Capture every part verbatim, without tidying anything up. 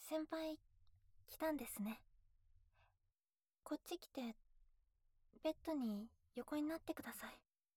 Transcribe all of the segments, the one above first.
先輩、来たんですね。こっち来て、ベッドに横になってください。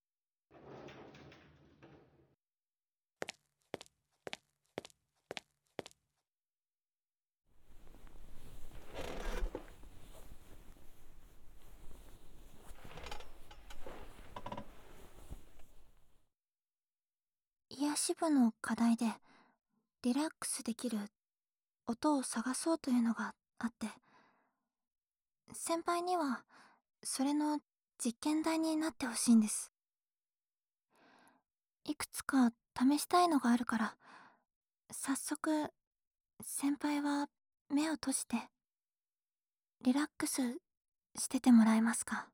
癒し部の課題で、リラックスできる音を探そうというのがあって、先輩には、それの実験台になってほしいんです。いくつか試したいのがあるから、早速、先輩は目を閉じて、リラックスしててもらえますか？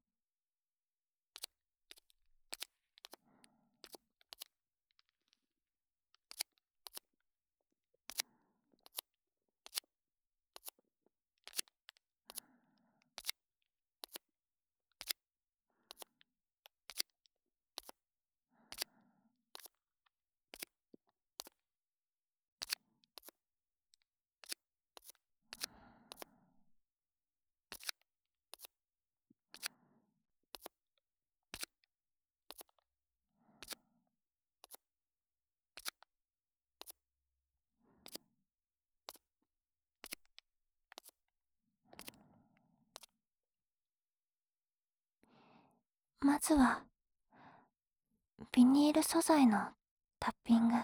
まずは、ビニール素材のタッピング。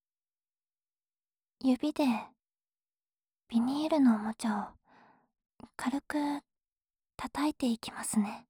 指でビニールのおもちゃを軽く叩いていきますね。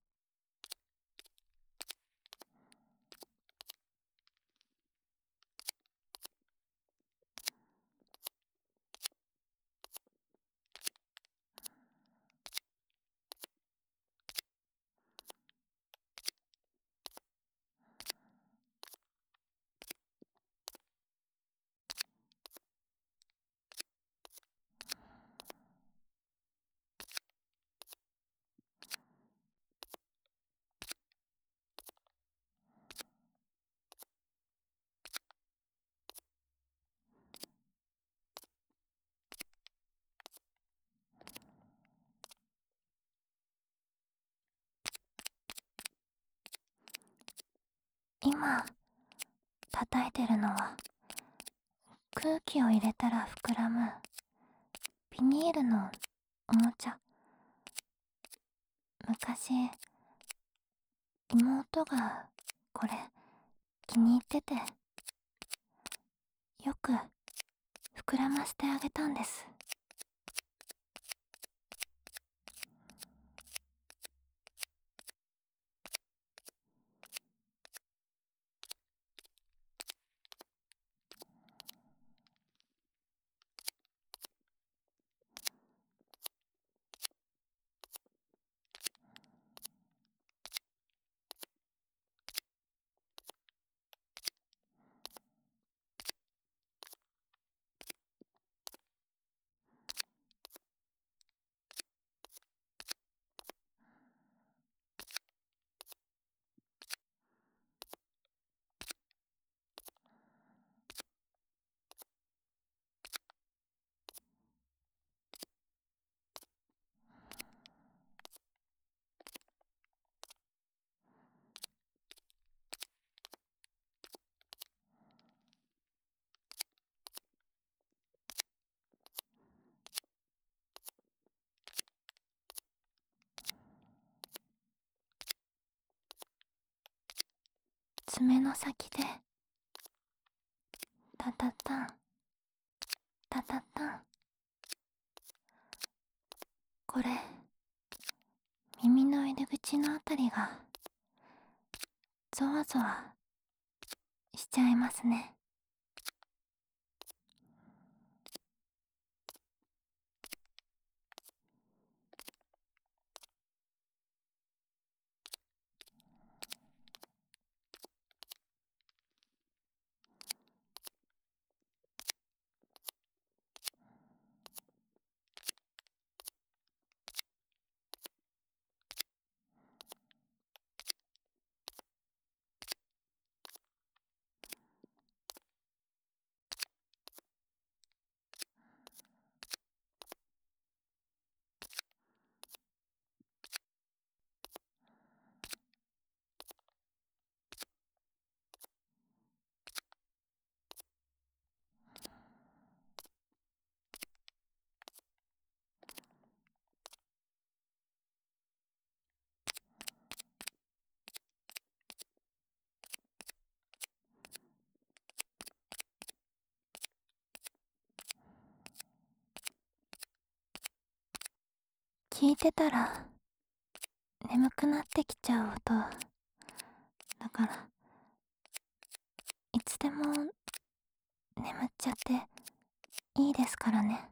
今、叩いてるのは、空気を入れたら膨らむ、ビニールのおもちゃ。昔、妹がこれ気に入ってて、よく膨らませてあげたんです。爪の先で、タタタン、タタタン。これ、耳の入り口のあたりが、ゾワゾワしちゃいますね。 聞いてたら眠くなってきちゃう音だから、いつでも眠っちゃっていいですからね。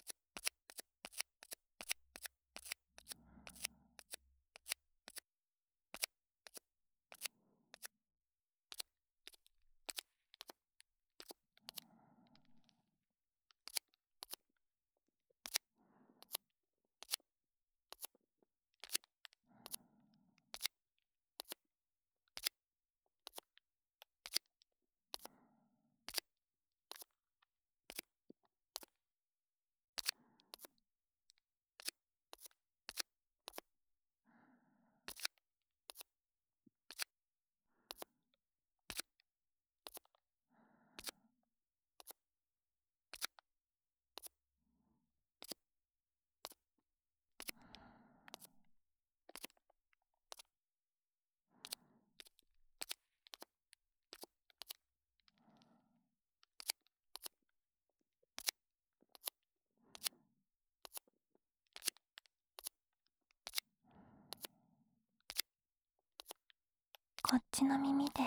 こっちの耳で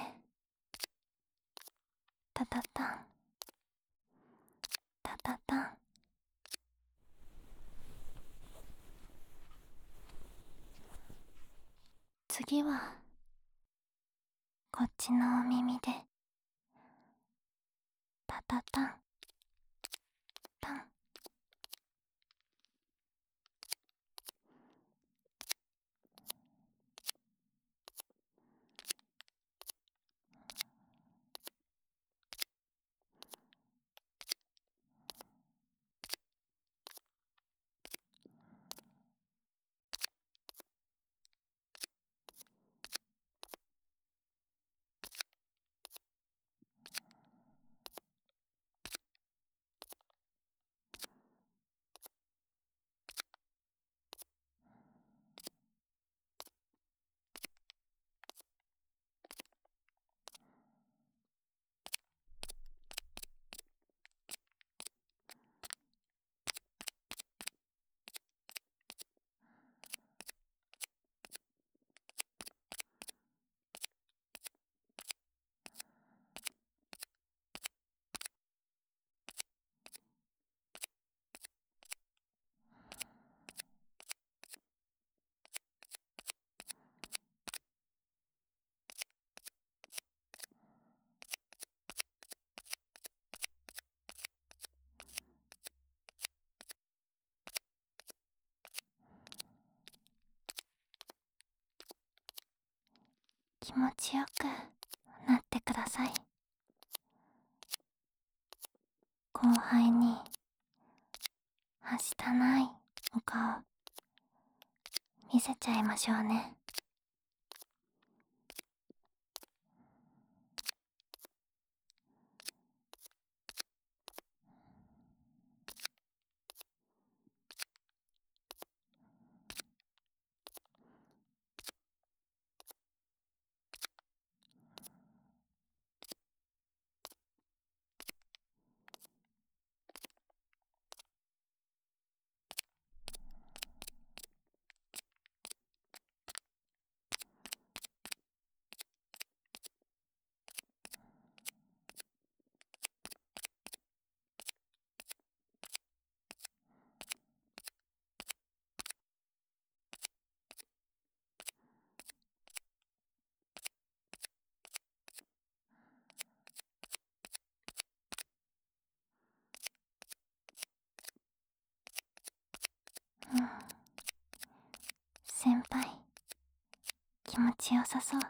タタタンタタタン。次はこっちのお耳でタタタンタン。気持ちよくなってください。後輩にはしたないお顔見せちゃいましょうね。うん、先輩気持ちよさそう。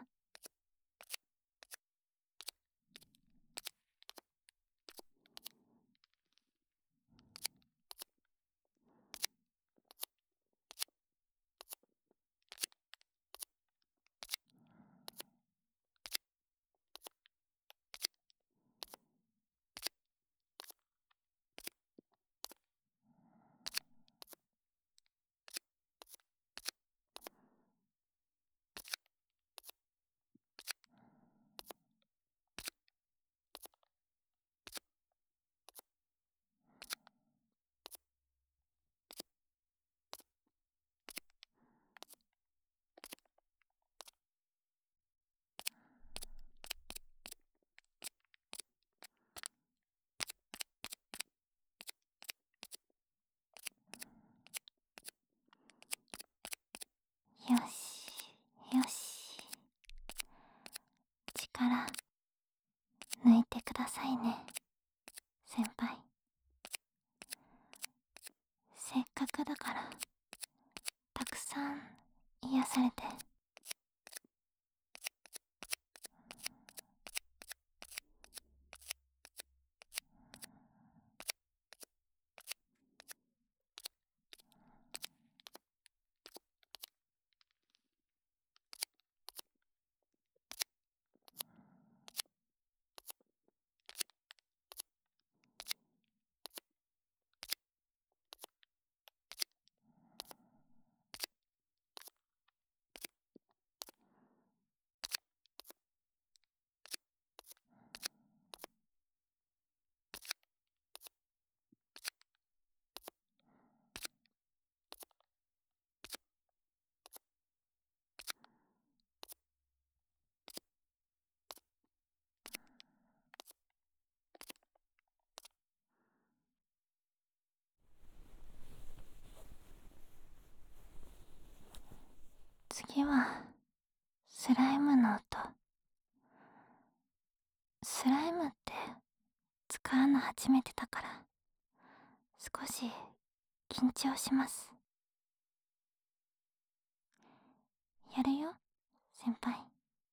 使うの初めてだから少し緊張します。やるよ、先輩。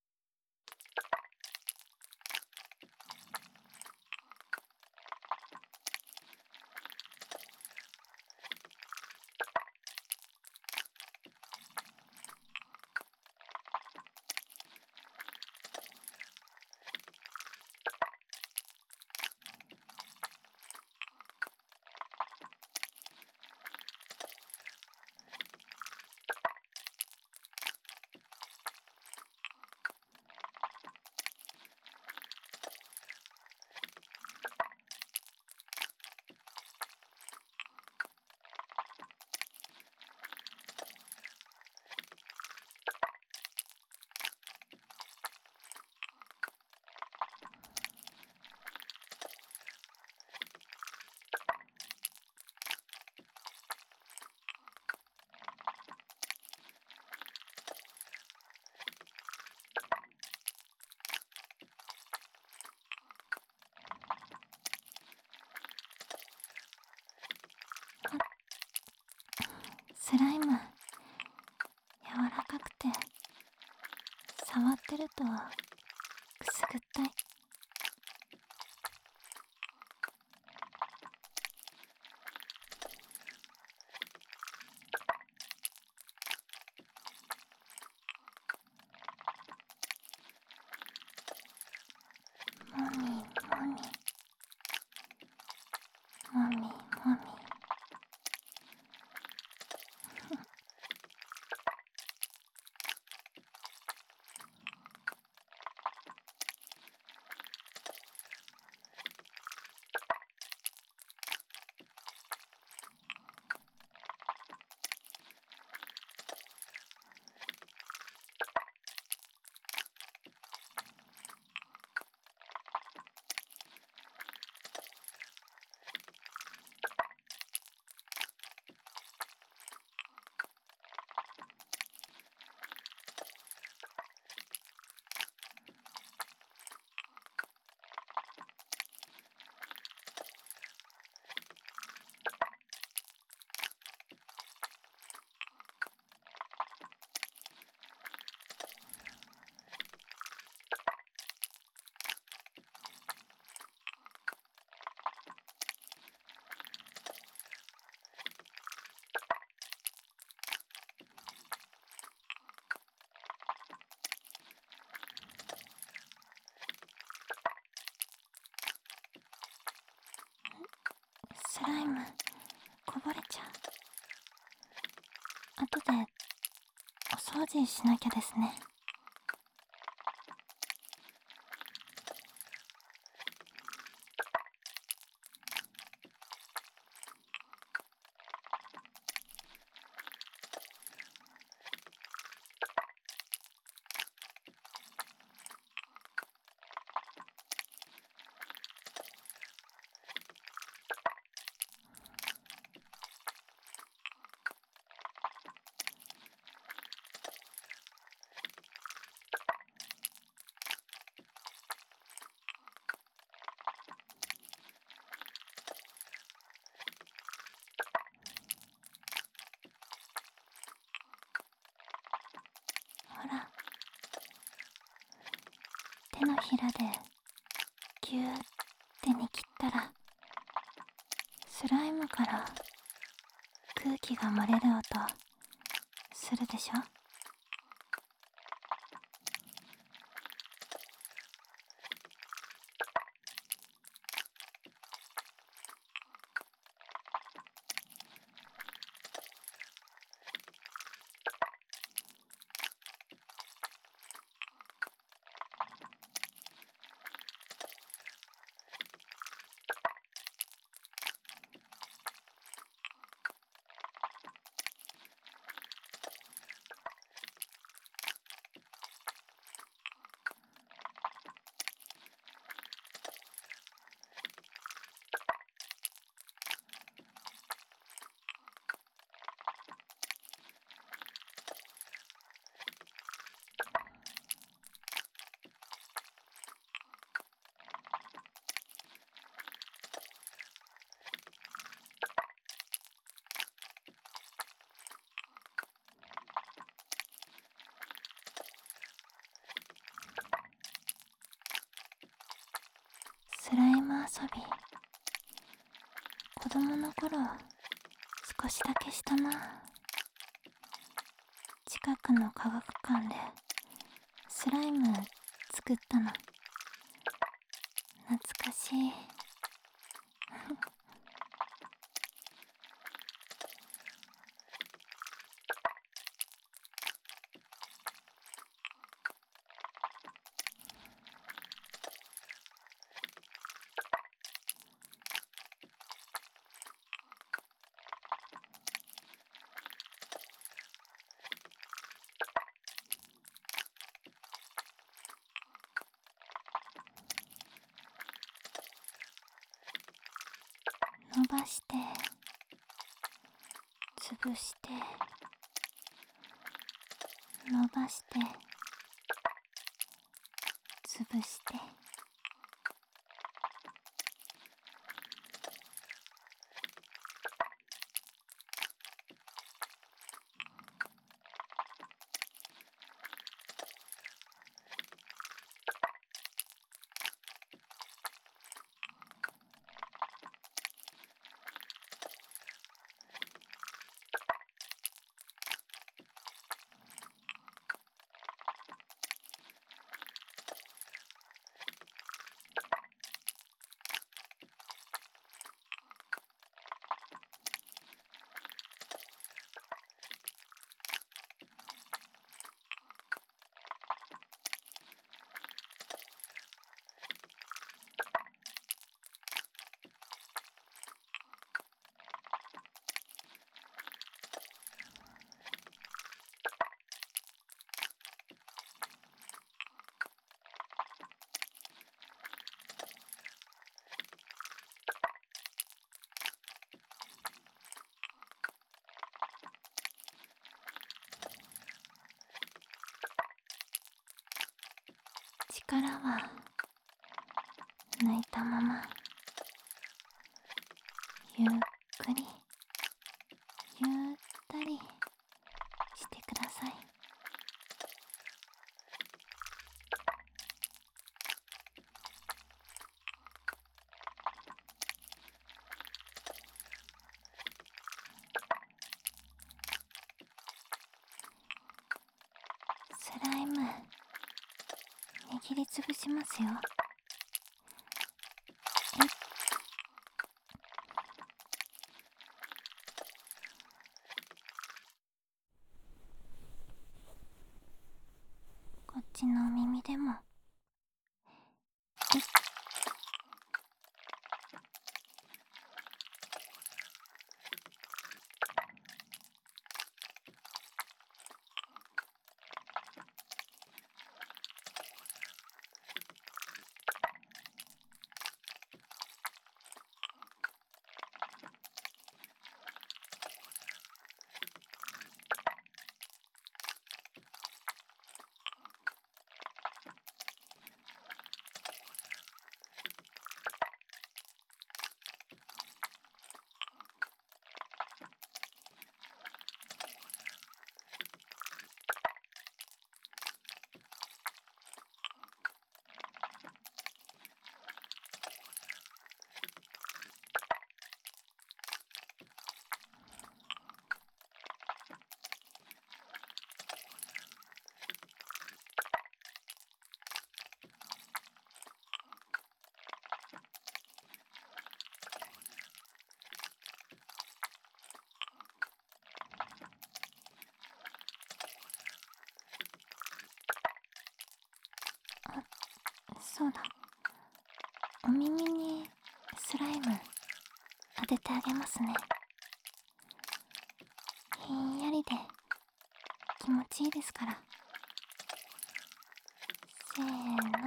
スライム、柔らかくて触ってるとくすぐったい。もみもみもみもみ。スライムこぼれちゃう。後でお掃除しなきゃですね。ほら、手のひらでぎゅーって握ったらスライムから空気が漏れる音するでしょ。 玉遊び、子供の頃少しだけしたな。近くの科学館でスライム作ったの。懐かしい。伸ばして潰して伸ばして潰して、力は抜いたまま、ゆっくりゆったりしてください。スライム握りつぶしますよ。えっこっちの耳でも。えっそうだ、お耳にスライム当ててあげますね。ひんやりで気持ちいいですから。せーの、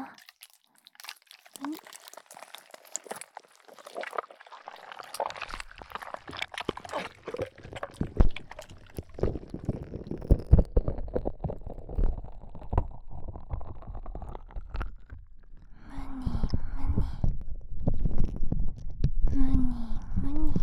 うにむにむにむに。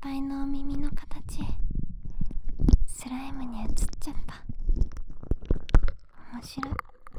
輩の耳の形スライムに映っちゃった。面白い。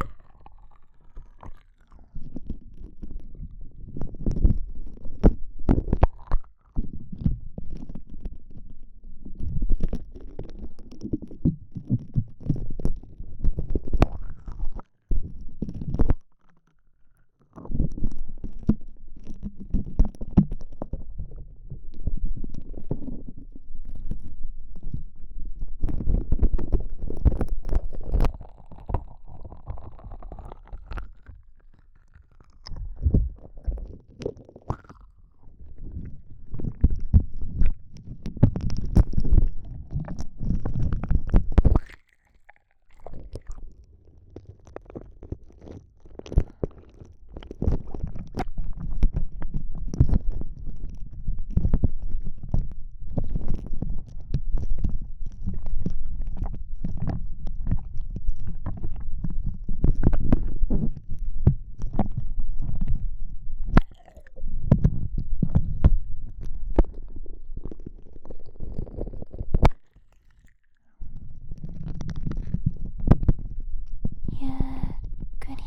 ゆっくり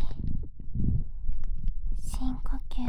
深呼吸。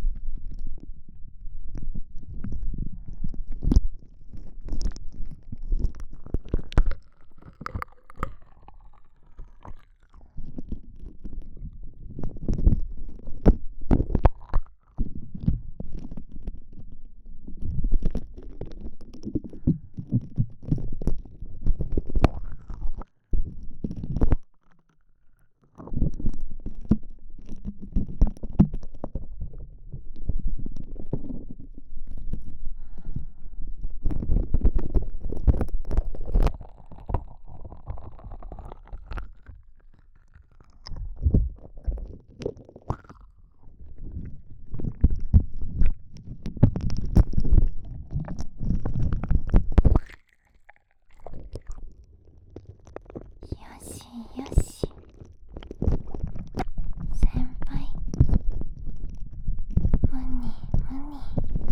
よしよし、先輩無に無に。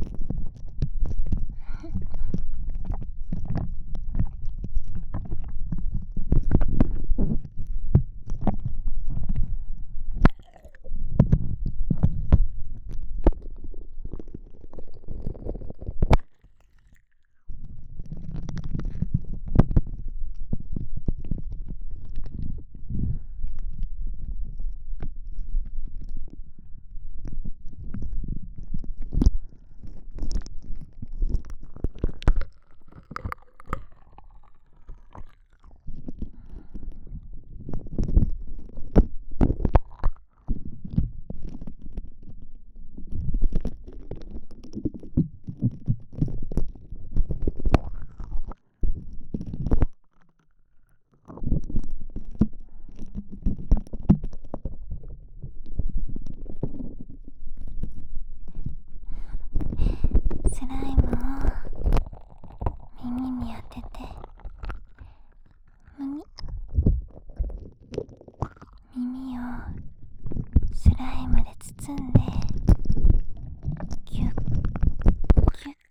スライムを耳に当てて、むに。耳をスライムで包んで、ギュッギュッ。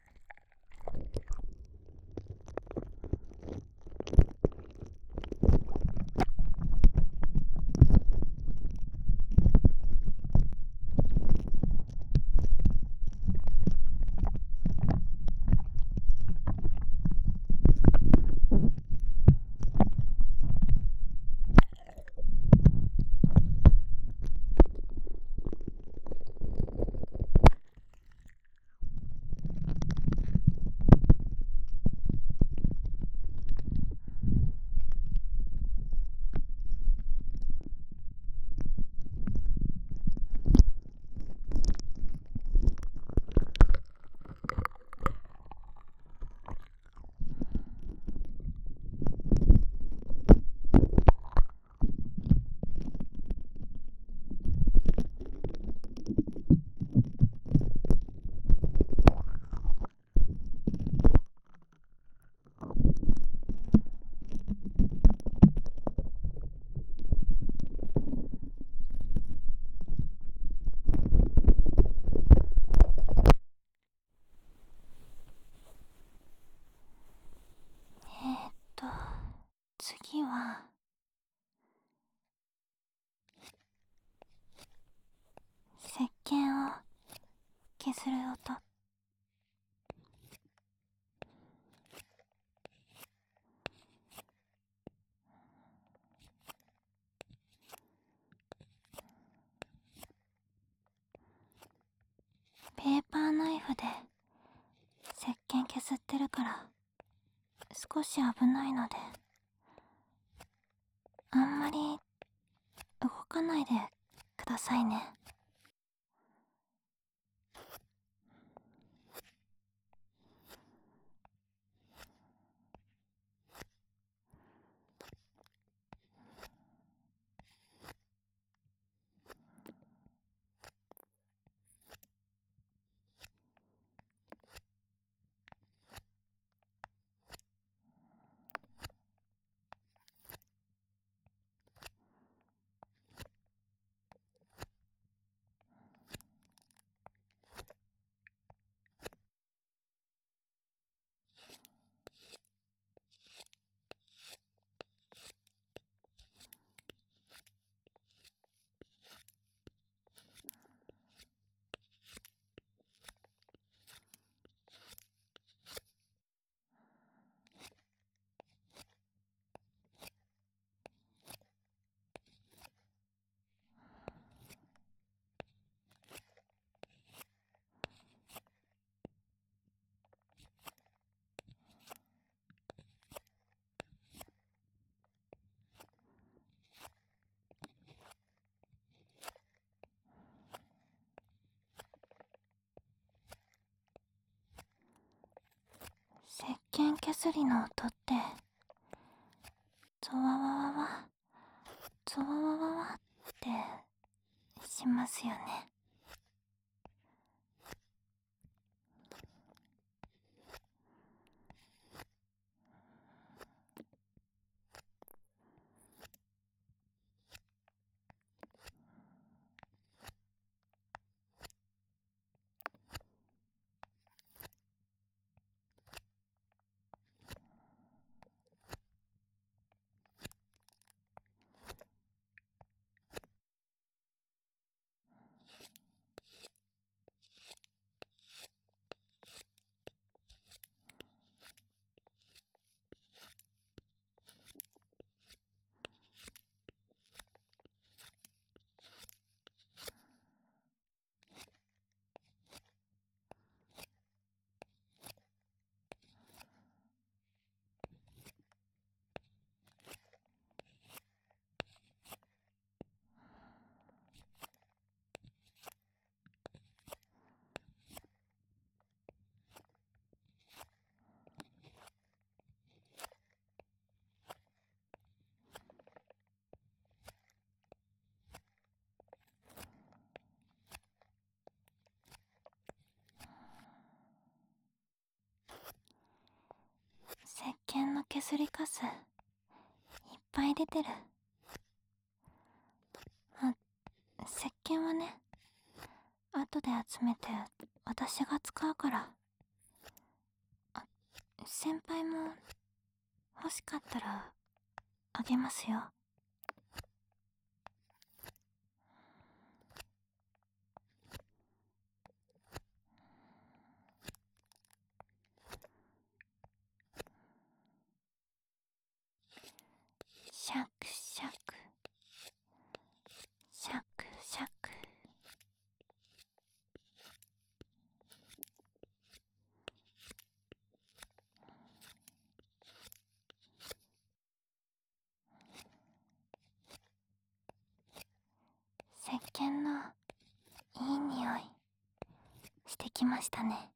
鹸を削る音。ペーパーナイフで石鹸削ってるから少し危ないので、あんまり動かないでくださいね。石鹸削りの音ってゾワワワワゾワワワワってしますよね。石鹸の削りカスいっぱい出てる。あ、石鹸はね、後で集めて私が使うから。あ、先輩も欲しかったらあげますよ。シャクシャクシャクシャク。石鹸のいい匂いしてきましたね。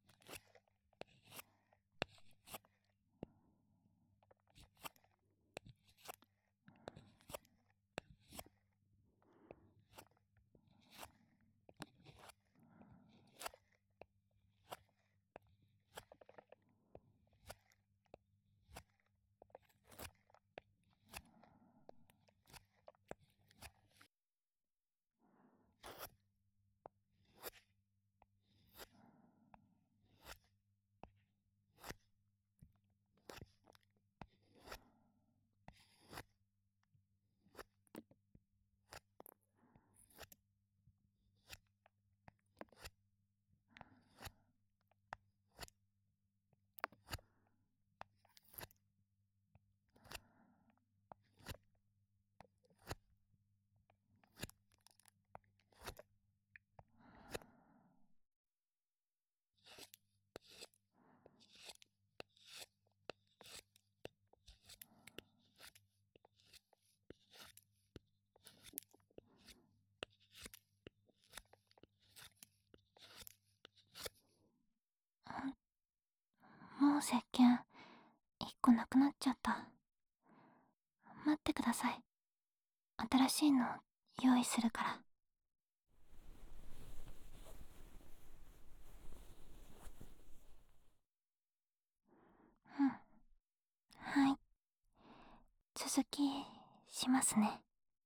券いっこなくなっちゃった。待ってください。新しいの用意するから。うん。はい。続きしますね。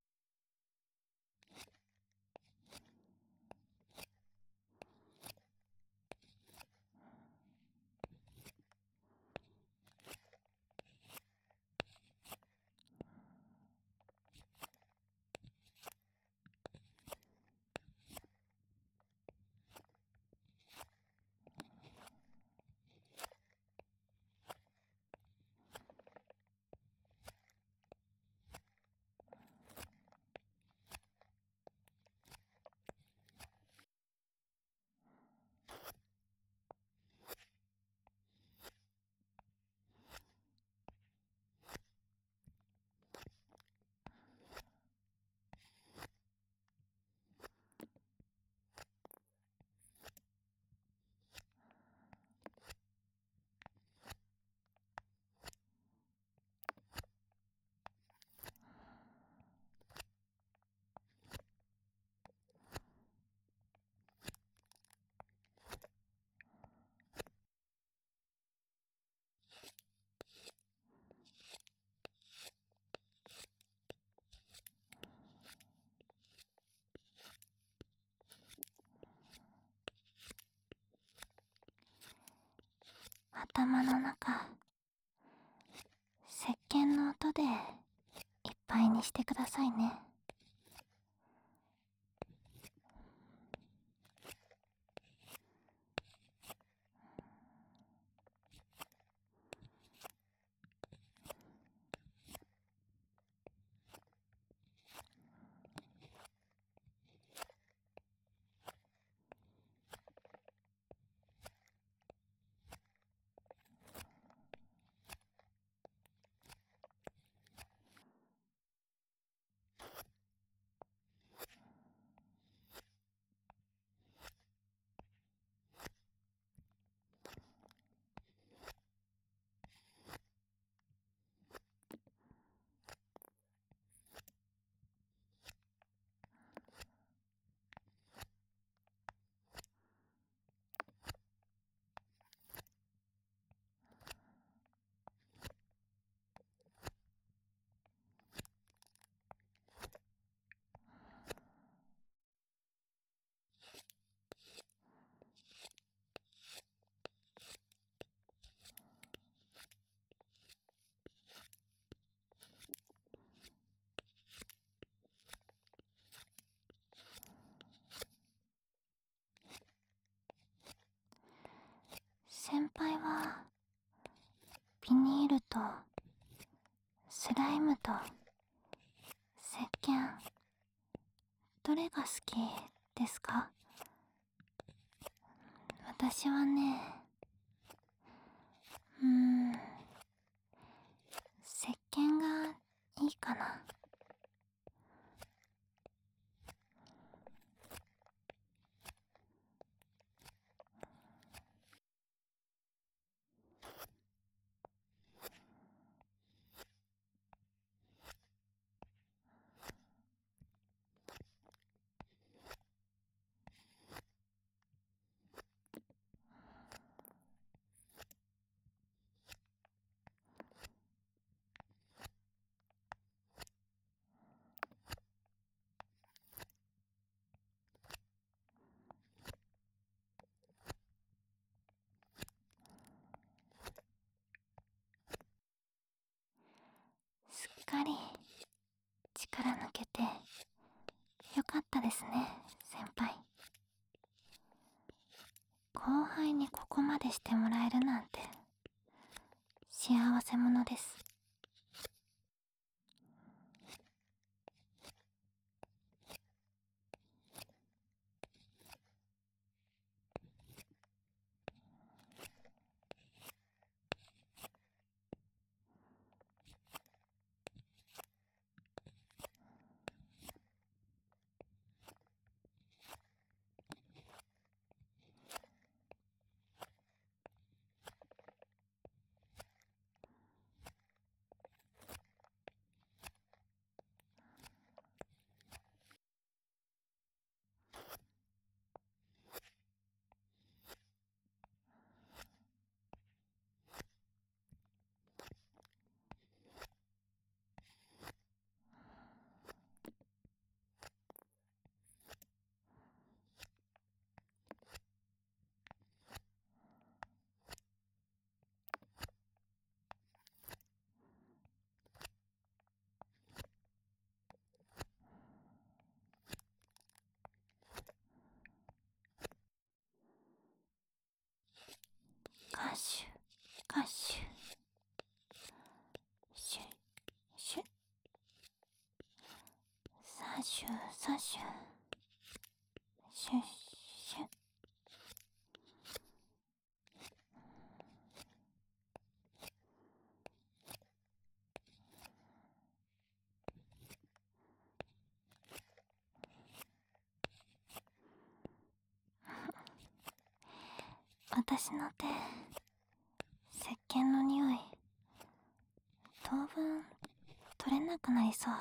頭の中、石鹸の音でいっぱいにしてくださいね。先輩はビニールとスライムと石鹸、どれが好きですか？私はね、うーん、石鹸がいいかな。すっかり力抜けてよかったですね、先輩。後輩にここまでしてもらえるなんて幸せ者です。 サシュシュッシュ。私の手、石鹸の匂い、当分取れなくなりそう。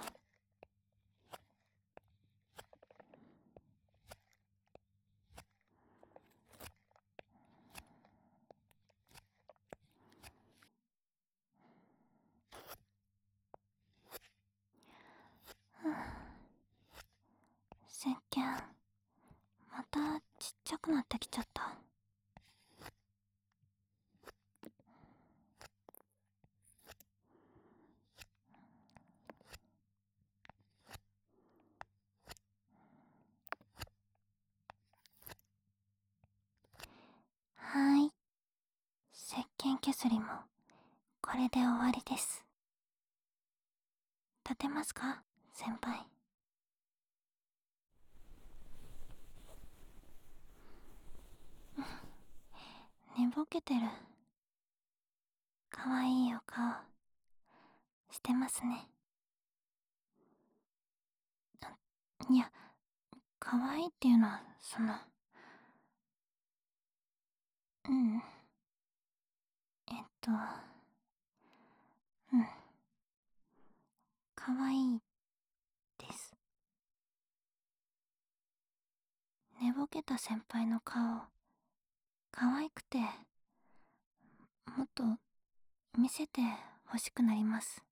石鹸またちっちゃくなってきちゃった。はーい、石鹸削りもこれで終わりです。立てますか、先輩。寝ぼけてる。かわいいお顔してますね。いや、かわいいっていうのはその、うんえっとうんかわいいです。寝ぼけた先輩の顔かわいくて、もっと見せてほしくなります。